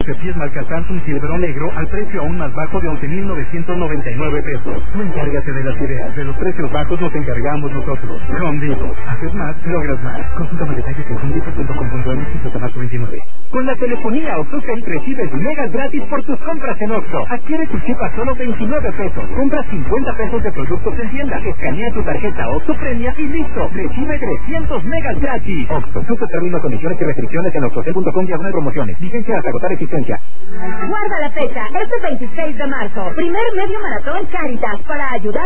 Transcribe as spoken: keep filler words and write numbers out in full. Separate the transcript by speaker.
Speaker 1: cepillos marca Samsung Silvero Negro al precio aún más bajo de once mil novecientos noventa y nueve pesos. No encárgate de las ideas, de los precios bajos nos encargamos nosotros. Home Depot. Haces más, logras más. Consulta más detalles en home depot punto com punto m x hasta marzo veintinueve.
Speaker 2: Con la telefonía OxxoCell recibes megas gratis por tus compras en Oxxo. Adquiere tu chip a solo veintinueve pesos. Compra cincuenta pesos de productos en tienda. Escanea tu tarjeta Oxxo Premia y listo. Recibe trescientos megas gratis. Oxxo. Consulta términos, condiciones y restricciones en oxxocell punto com diagonal promociones. Vigencia hasta agotar existencia.
Speaker 3: Guarda la fecha. Este veintiséis de marzo. Primer medio maratón Cáritas para ayudar